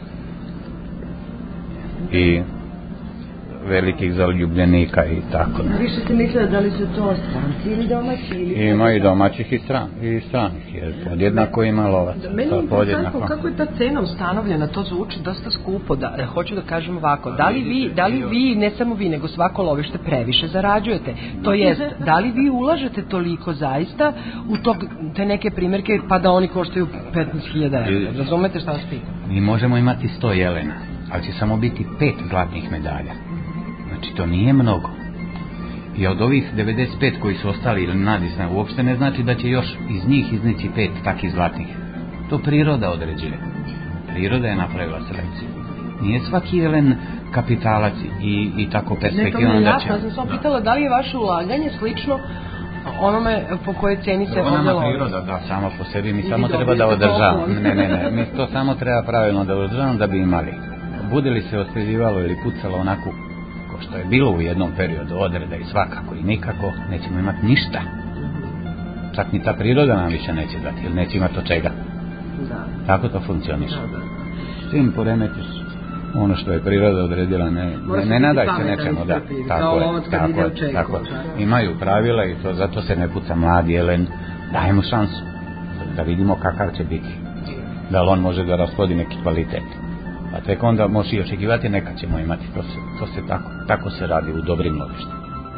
Speaker 3: I velikih zaljubljenika i tako.
Speaker 4: Više ste mislili da li su to stranci ili domaći?
Speaker 3: Ima i domaćih i stranih, jer podjednako ima lovaca.
Speaker 2: Meni je interesantno kako je ta cena ustanovljena, to zvuči dosta skupo, hoću da kažem ovako, da li vi, ne samo vi, nego svako lovište previše zarađujete? To jest, da li vi ulažete toliko zaista u te neke primjerke, pa da oni koštaju 15.000 evra? Razumete šta vas pitam?
Speaker 3: Mi možemo imati 100 jelena, ali će samo biti 5 zlatnih medalja. Znači, to nije mnogo. I od ovih 95 koji su ostali ili nadisna, uopšte ne znači da će još iz njih iznići 5 takih zlatnih. To priroda određuje. Priroda je napravila selekciju. Nije svaki jelen kapitalac i tako perspektivno da će...
Speaker 2: Ja sam pitala da li je vaše ulaganje slično onome po kojoj ceni se hodilo.
Speaker 3: Priroda, da, samo po sebi. Mi samo treba da održavamo. Ne. Mi to samo treba pravilno da održavamo da bi imali. Bude li se ostreljivalo ili pucalo onako što je bilo u jednom periodu odreda i svakako i nikako, nećemo imati ništa. Čak ni ta priroda nam više neće dati, jer neće imati od čega. Tako to funkcioniše. Čim poremetiš ono što je priroda odredila, ne nadaj se nečemu, da. Tako. Imaju pravila i to, zato se ne puca mladi jelen, dajemo šansu da vidimo kakav će biti. Da li on može da rasplodi neki kvalitet. A tek onda možeš i očekivati, neka ćemo imati. To se tako se radi u dobrim lovištima.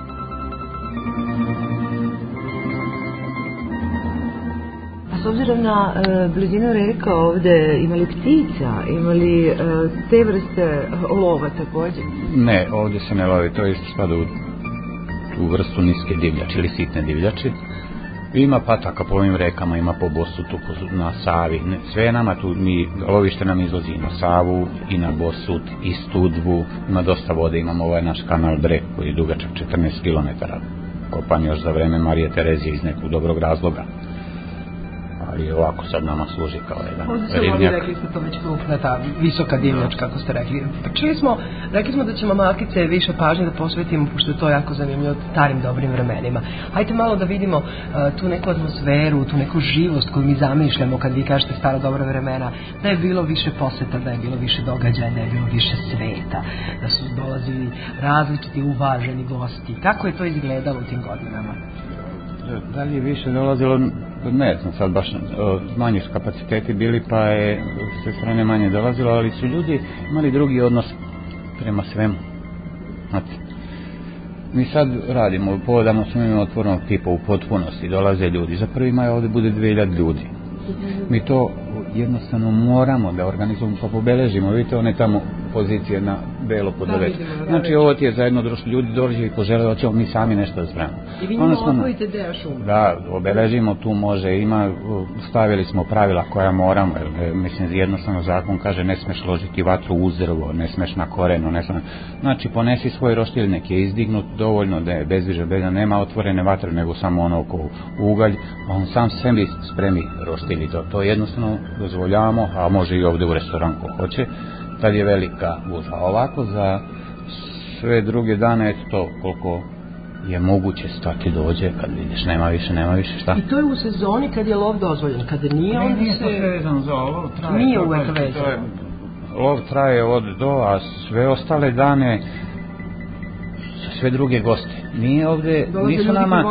Speaker 4: A s obzirom na blizinu reka ovde, imali ptica, imali te vrste lova također?
Speaker 3: Ne, ovdje se ne lovi, to isto spada u tu vrstu niske divljači ili sitne divljači. Ima pataka po ovim rekama, ima po Bosutu, na Savi, sve nama tu, lovište nam izlazi na Savu i na Bosut i Studvu, ima dosta vode, imamo ovaj naš kanal Breg koji je dugačak 14 km, kopan još za vreme Marije Terezije iz nekog dobrog razloga. Ali ovako sad nama služi kao jedan ribnjak.
Speaker 2: Ovdje rekli ste to već krupna, ta visoka divljač, kako ste rekli. Rekli smo da ćemo malkice više pažnje da posvetimo, pošto je to jako zanimljivo starim dobrim vremenima. Hajde malo da vidimo tu neku atmosferu, tu neku živost koju mi zamišljamo kad vi kažete stara dobra vremena, da je bilo više poseta, da je bilo više događaja, da je bilo više sveta, da su dolazili različiti uvaženi gosti. Kako je to izgledalo u tim godinama?
Speaker 3: Da li je više dolazilo, ne znam sad baš, manji su kapaciteti bili pa je sve strane manje dolazilo, ali su ljudi imali drugi odnos prema svemu. Znate, mi sad radimo, povodamo smo imali otvornog tipa u potpunosti, dolaze ljudi, za 1. maj ovdje bude 2000 ljudi. Mi to jednostavno moramo da organizujemo pa pobeležimo, vidite one tamo pozicije na belo pod 9. Znači ovo ti je zajedno društvo, ljudi dođe i požele da ćemo mi sami nešto da spremamo.
Speaker 2: I vi njima odvojite deo šuma.
Speaker 3: Da, obeležimo, tu može, stavili smo pravila koja moramo, jer mislim jednostavno zakon kaže ne smeš ložiti vatru u drvo, ne smeš na korenu, ne smeš, znači ponesi svoj roštilj, nek je izdignut dovoljno da je bezviža, nema otvorene vatre nego samo ono oko ugalj, pa on sam sebi spremi roštilj i to jednostavno dozvoljavamo, a može i ovdje u restoran ko hoće, tad je velika gužva. Ovako za sve druge dane, eto to koliko je moguće stati dođe, kad vidiš nema više šta.
Speaker 2: I to je u sezoni kad je lov dozvoljen, kad nije onda
Speaker 3: se... Nije vezano za lov, traje.
Speaker 2: Nije uvek vezano.
Speaker 3: Lov traje od do, a sve ostale dane sve druge goste. Nije ovdje, nisu nama...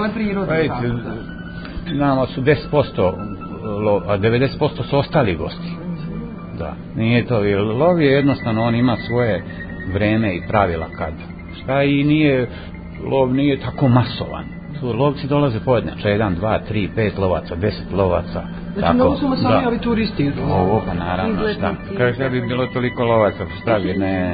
Speaker 3: Nama su 10%, a 90% su ostali gosti. Da, nije to, jer lov je jednostavno, on ima svoje vreme i pravila kad. Šta i nije, lov nije tako masovan. Lovci dolaze pojedinačno, 1, 2, 3, 5 lovaca, 10 lovaca.
Speaker 2: Znači mnogo su masovni ovi turisti.
Speaker 3: Ovo pa naravno, šta? Kako bi bilo toliko lovaca, šta bi, ne...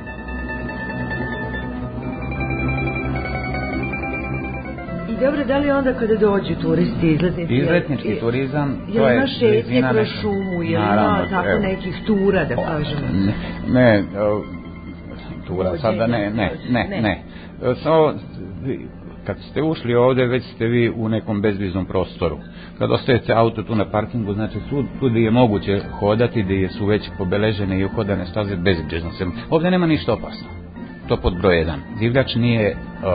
Speaker 4: Dobro, da li onda kada dođu turisti, izletnici?
Speaker 3: Izletnički turizam,
Speaker 4: to je... Jel ima šetnje kroz šumu, jel ima tako nekih tura, da kažemo?
Speaker 3: Ne, tura, sada ne. kad ste ušli ovde, već ste vi u nekom bezviznom prostoru. Kad ostavite auto tu na parkingu, znači tu gdje je moguće hodati, gdje su već pobeležene i uhodane staze bezvizno. Ovde nema ništa opasno. To pod broj 1. Divljač nije,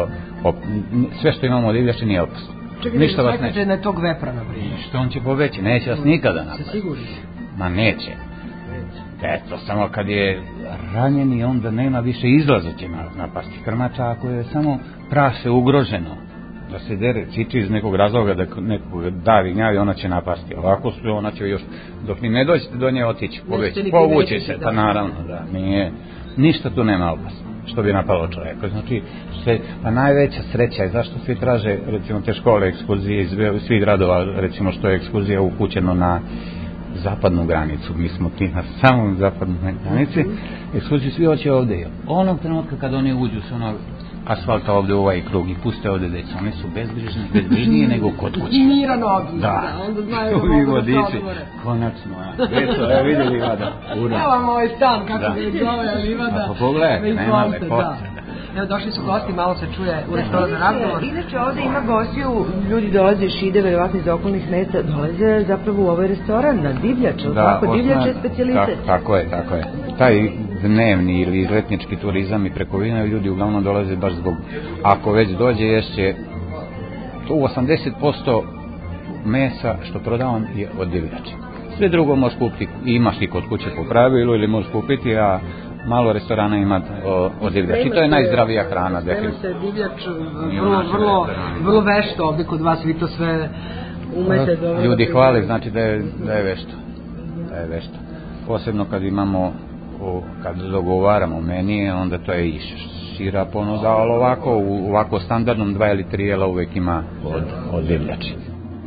Speaker 3: sve što imamo od divljači nije opasno.
Speaker 2: Ništa vas neće. Na tog vepra, na primjer.
Speaker 3: Što on će poveći, neće vas nikada napasti.
Speaker 2: Se sigurno?
Speaker 3: Ma neće. Eto, samo kad je ranjen i onda nema više izlaza će napasti krmača, ako je samo prase ugroženo, da se dere, ciči iz nekog razloga, da nekog davi, gnjavi, ona će napasti. Ovako su, ona će još, dok ni ne dođete do nje otići, povući se, pa naravno, da, nije, ništa tu nema opasno, što bi napalo čovjeka. Znači, pa najveća sreća je zašto svi traže, recimo, te škole, ekskurzije iz svih gradova, recimo, što je ekskurzija upućeno na zapadnu granicu, mi smo ti na samom zapadnoj granici, ekskurziju svi hoće ovdje. Onog trenutka kad oni uđu s onog asfalta ovdje u ovaj krug i puste ovdje deca, oni su bezbrižnije nego kod kuće.
Speaker 2: Mira nogi,
Speaker 3: da,
Speaker 2: onda znaju da mogu da se odmore.
Speaker 3: Konačno, deco, vidi livada.
Speaker 2: Evo vam ovaj stan, kako ga zove livada.
Speaker 3: Pa pogledajte, nema lepote.
Speaker 2: Evo, došli su gosti, malo se čuje u restoran za razgovor.
Speaker 4: Inače, ovdje ima gostiju, ljudi dolaze iz Šide, verovatno iz okolnih mesta, dolaze zapravo u ovaj restoran na divljač, tako, divljač je specijalitet.
Speaker 3: Tako je. Taj dnevni ili izletnički turizam i preko vina ljudi uglavnom dolaze baš zbog, ako već dođe ješće, to 80% mesa što prodavam je od divljača. Sve drugo možeš kupiti, imaš i kod kuće po pravilu ili možeš kupiti, a malo restorana ima od divljači. To je najzdravija hrana.
Speaker 2: Sprema se divljač vrlo vešto ovdje kod vas, vi to sve umete dobro.
Speaker 3: Ljudi hvale, znači da je vešto. Posebno kad imamo, kad dogovaramo menije, onda to je i šira ponuda, ali u ovako standardnom 2 ili 3 jela uvijek ima od divljači.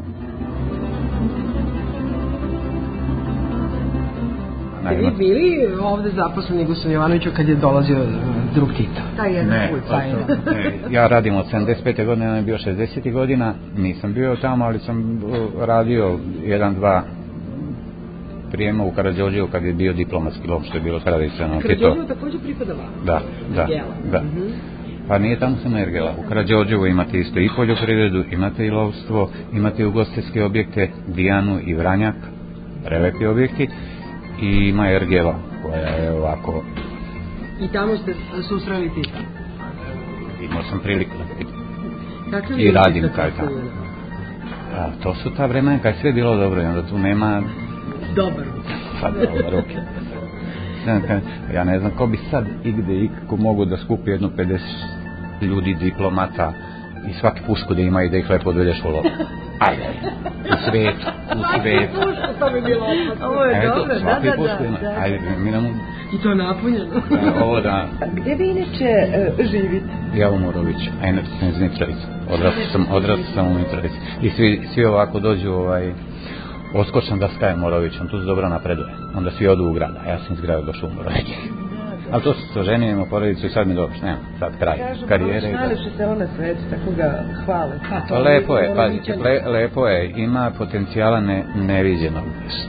Speaker 2: Ste vi bili ovdje zaposleni Gustav Jovanoviću kad je dolazio drug Tito?
Speaker 3: Ne, ja radim od 75. godine, on je bio 60. godina, nisam bio tamo, ali sam radio 1-2 prijema u Karađorđevu kad je bio diplomatski lov, što je bilo tradicionalno.
Speaker 2: Karađorđevu također pripada vam?
Speaker 3: Da. Pa nije tamo samo Ergela. U Karađorđevu imate isto i poljoprivredu, imate i lovstvo, imate i ugostiteljske objekte, Dijanu i Vranjak, prelepi objekti, i ima Ergela koja je ovako.
Speaker 2: I tamo ste susreli Tita?
Speaker 3: Imao sam priliku i radim kaj tamo. To su ta vremena kad je sve bilo dobro i onda tu nema
Speaker 2: dobar
Speaker 3: ruke. Ja ne znam ko bi sad igde ikako mogu da skupi jedno 50 ljudi diplomata i svaki pušku da ima i da ih lepo odvedeš u lovu. Ajde, u svijetu.
Speaker 2: To bi bilo opasno. Ovo je dobro, da.
Speaker 3: Ajde, mi nam...
Speaker 2: I to napunjeno.
Speaker 3: Ovo da...
Speaker 4: Gdje vi inače živite?
Speaker 3: Ja u Moroviću, a inače sam iz Mitrovice. Odrastao sam u Mitrovici. I svi ovako dođu, oskočna daska je Morovićom, tu se dobro napreduje. Onda svi odu u grad, a ja sam iz grada došao u Morović. Ali to se ženimo porodicu i sad mi dobro, nema, sad kraj karijere.
Speaker 4: Kažu, najlepše selo na svetu, tako ga hvale.
Speaker 3: Lepo je, pazite, lepo je, ima potencijala neviđenog.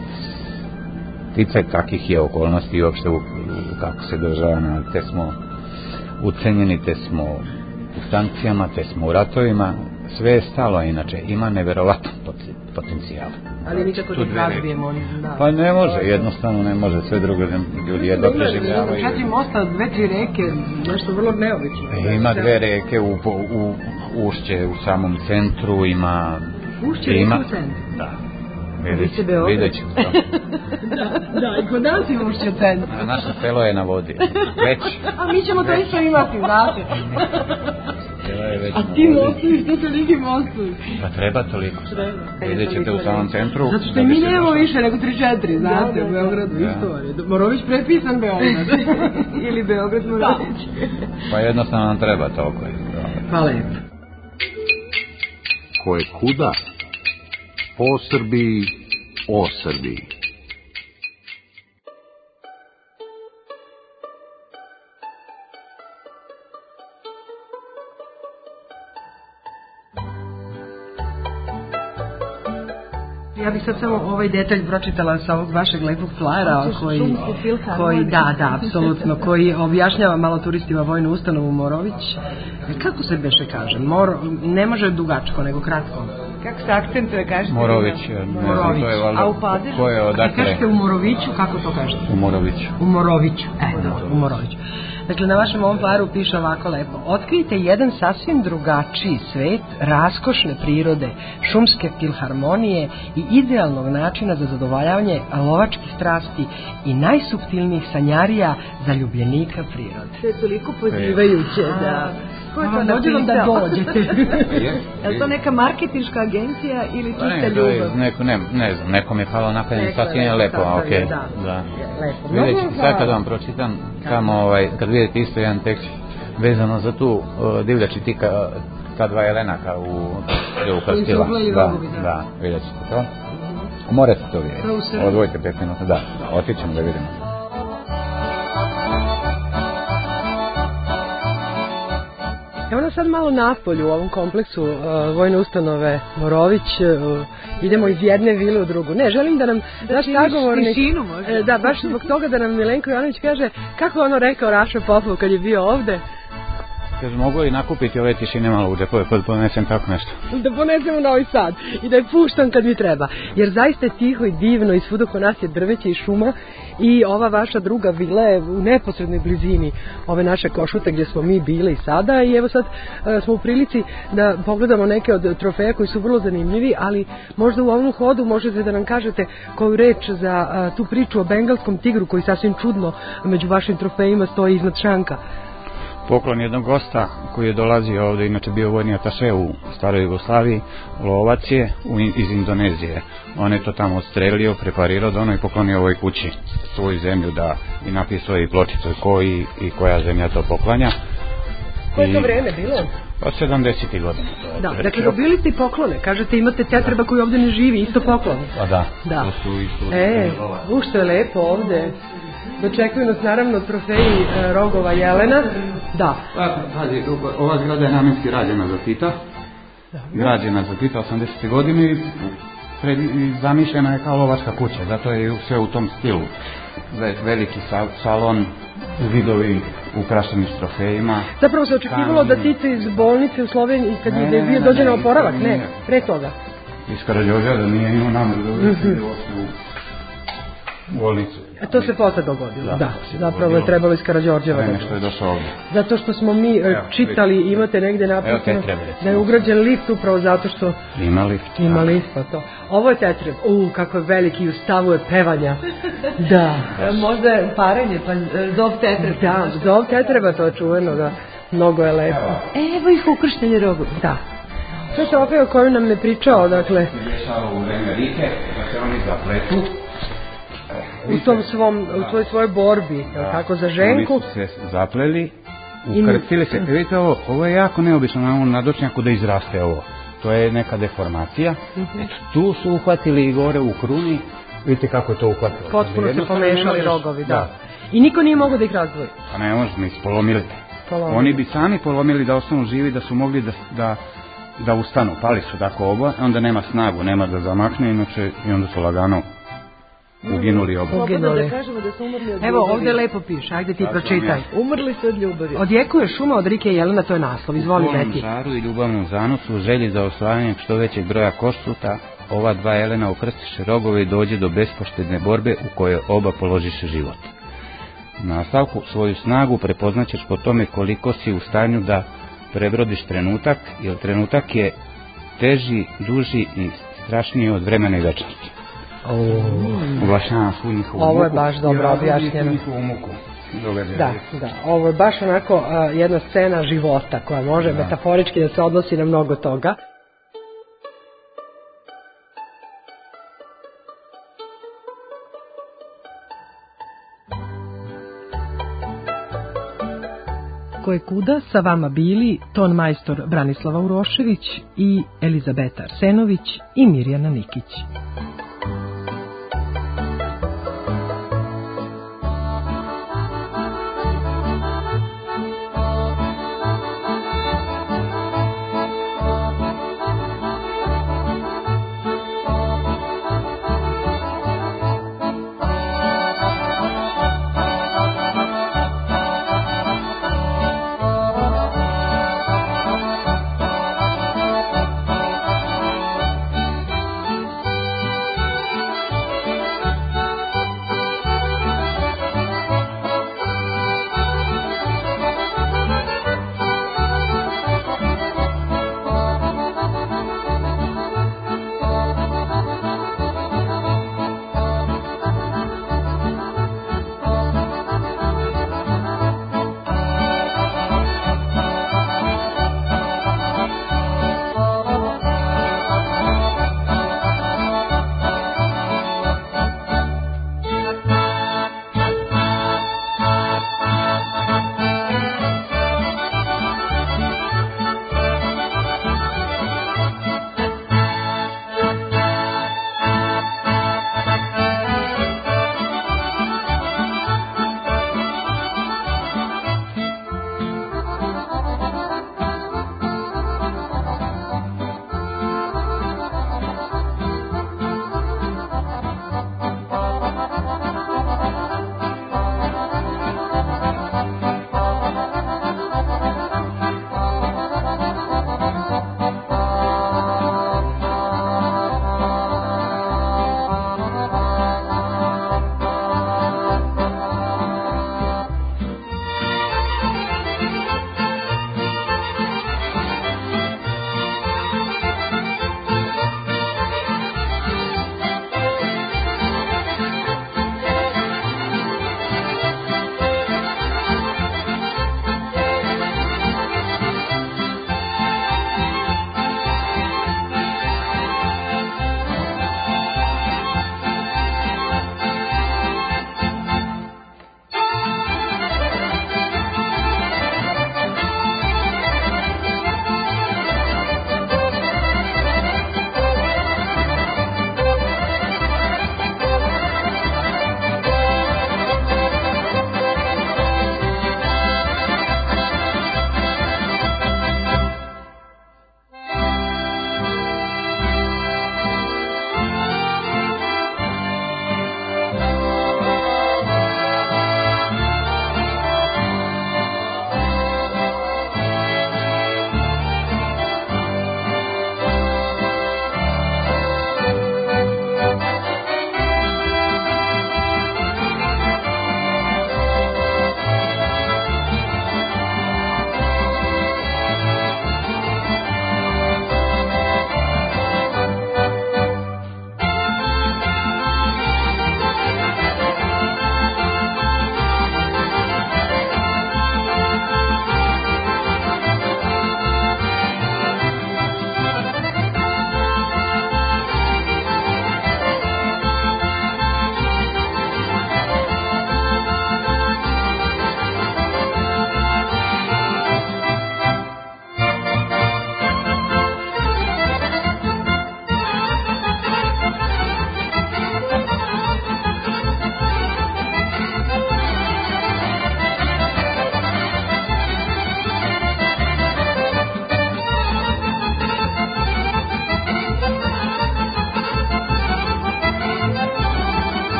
Speaker 3: Sticaj kakih je okolnosti i uopšte kako se država, te smo ucenjeni, te smo u sankcijama, te smo u ratovima, sve je stalo, inače ima neverovatan potencijal.
Speaker 2: Ali nikako da razbijemo.
Speaker 3: Pa ne može, jednostavno ne može, sve drugo ljudi jedno preživljavaju.
Speaker 2: 4 mosta, 2-3 reke, nešto vrlo neobično.
Speaker 3: Ima 2 reke u ušće u samom centru, ima...
Speaker 2: Ušće reke u centru?
Speaker 3: Da.
Speaker 2: Vidjet ćemo to. Da, i kod nas ima ušće u centru.
Speaker 3: Naše selo je na vodi, već.
Speaker 2: A mi ćemo to isto imati, znate. A ti mostovi, što toliki mostovi?
Speaker 3: Pa treba toliko. Vidjet ćete u samom centru.
Speaker 2: Zato što mi nemamo više nego 3-4, znate, u Beogradu isto. Morović prepisan Beograd.
Speaker 4: Ili Beograd Morović.
Speaker 3: Pa jednostavno nam treba toliko.
Speaker 2: Hvala lijepo.
Speaker 1: Ko je kuda? O Srbiji, o Srbiji.
Speaker 2: Ja bih sad samo ovaj detalj pročitala sa ovog vašeg lepog flara koji da, apsolutno, koji objašnjava malo turistima vojnu ustanovu Morović. Kako se beše kaže? Ne može dugačko, nego kratko.
Speaker 4: Kako se akcentuje, kažete?
Speaker 3: Morović. To je valjda.
Speaker 4: A u Padežu?
Speaker 3: Ko je odakle?
Speaker 2: Kažete u Moroviću, kako to kažete?
Speaker 3: U Moroviću.
Speaker 2: U Moroviću. Dakle, na vašem ovom plaru piše ovako lepo. Otkrijte jedan sasvim drugačiji svet, raskošne prirode, šumske filharmonije i idealnog načina za zadovoljavanje lovačkih strasti i najsuptilnijih sanjarija za ljubljenika prirode.
Speaker 4: To je toliko pozivajuće da... Ko je to
Speaker 2: napisao? Da dođete.
Speaker 4: Je li to neka marketinška agencija ili čista ljubav?
Speaker 3: Ne znam, nekom je palo na pamet, sasvim je lepo, okej. Da. Vidjet ćete, sad kad vam pročitam, tamo, kad vidite isto jedan tekst vezano za tu divljač i ti ta dva jelenaka u Krstila. Da, vidjet ćete to. Morate to vidjeti. Odvojite 5 minuta, da, otićemo da vidimo.
Speaker 2: Evo nas sad malo napolju u ovom kompleksu vojne ustanove Morović, idemo iz jedne vile u drugu. Ne, želim da nam naš sagovornik, da, baš zbog toga da nam Milenko Jovanović kaže kako ono rekao Raša Popov kad je bio ovde.
Speaker 3: Kaže, mogu li nakupiti ove tišine malo u džepove, pa da ponesem tako nešto?
Speaker 2: Da ponesem u Novi Sad i da je puštam kad mi treba. Jer zaista je tiho i divno i svud oko nas je drveće i šuma i ova vaša druga vila je u neposrednoj blizini ove naše Košute gdje smo mi bili i sada. I evo sad smo u prilici da pogledamo neke od trofeja koji su vrlo zanimljivi, ali možda u ovom hodu možete da nam kažete koju reč za tu priču o bengalskom tigru koji sasvim čudno među vašim trofejima stoji iznad šanka.
Speaker 3: Poklon jednog gosta koji je dolazio ovde, inače bio vojni ataše u staroj Jugoslaviji, lovac je iz Indonezije. On je to tamo odstrelio, preparirao da ono i poklonio ovoj kući svoju zemlju da i napisao i pločicu koji i koja zemlja to poklanja.
Speaker 2: Koje to vreme bilo?
Speaker 3: Od 70. godina.
Speaker 2: Da, dakle dobili ste i poklone. Kažete imate tetreba koji ovde ne živi, isto poklon.
Speaker 3: Pa da. To su isto.
Speaker 2: Što je lepo ovde. Dočekuju nas naravno trofeji rogova jelena. Da.
Speaker 3: Ova zgrada je namenski rađena za Tita. Građena za Tita 80. godine i zamišljena je kao lovačka kuća. Zato je sve u tom stilu. Veliki salon, zidovi ukrašeni s trofejima.
Speaker 2: Zapravo se očekivalo da Tito iz bolnice u Sloveniji kad je bio dođe na oporavak, ne, pre toga.
Speaker 3: Iz Karađorđa da nije imao namer da uvijek u bolnicu.
Speaker 2: To se posle dogodilo, da. Zapravo je trebalo iz Karađorđeva.
Speaker 3: Ne, nešto je došao ovdje.
Speaker 2: Zato što smo mi čitali, imate negde napisano da je ugrađen lift upravo zato što...
Speaker 3: Ima lift.
Speaker 2: Ima lift, pa to. Ovo je tetreb. Kako je veliki i u stavu je pevanja. Da.
Speaker 4: Možda je parenje, pa zov tetreb.
Speaker 2: Da, zov tetreba, to je čuveno, da. Mnogo je lepo.
Speaker 4: Evo ih ukršteni rogovi.
Speaker 2: Da. Sve trofej o koju nam ne pričao, dakle...
Speaker 3: U vreme Rike, da se oni zapletu.
Speaker 2: U svojoj borbi, tako za ženku.
Speaker 3: Oni su se zapleli, ukrstili se. Vidite ovo je jako neobično na ovom nadočnjaku da izraste ovo. To je neka deformacija. Tu su uhvatili i gore u kruni. Vidite kako je to uhvatilo.
Speaker 2: Potpuno se pomešali rogovi, da. I niko nije mogao da ih razdvoji.
Speaker 3: Pa ne možemo, ispolomili. Oni bi sami polomili da ostanu živi, da su mogli da ustanu. Pali su tako oba, onda nema snagu, nema da zamakne, inače i onda su lagano uginuli oba.
Speaker 4: Da kažemo da su umrli od ljubavi.
Speaker 2: Evo, ovdje lepo piše, ajde ti pročitaj.
Speaker 4: Umrli su od ljubavi.
Speaker 2: Odjekuje šuma od Rike Jelena, to je naslov, izvoli Leti.
Speaker 3: U žaru i ljubavnom zanosu, u želji za osvajanjem što većeg broja Košuta, ova dva Jelena ukrstiše rogove i dođe do bespoštedne borbe u kojoj oba položiše život. Na nastavku svoju snagu prepoznaćeš po tome koliko si u stanju da prebrodiš trenutak, jer trenutak je teži, duži i strašniji od vremena i večnosti. Uglašavam svu njihovu muku.
Speaker 2: Ovo je baš dobro objašnjeno. Da, ovo je baš onako jedna scena života koja može metaforički da se odnosi na mnogo toga. Koje kuda sa vama bili ton majstor Branislava Urošević i Elizabeta Arsenović i Mirjana Nikić.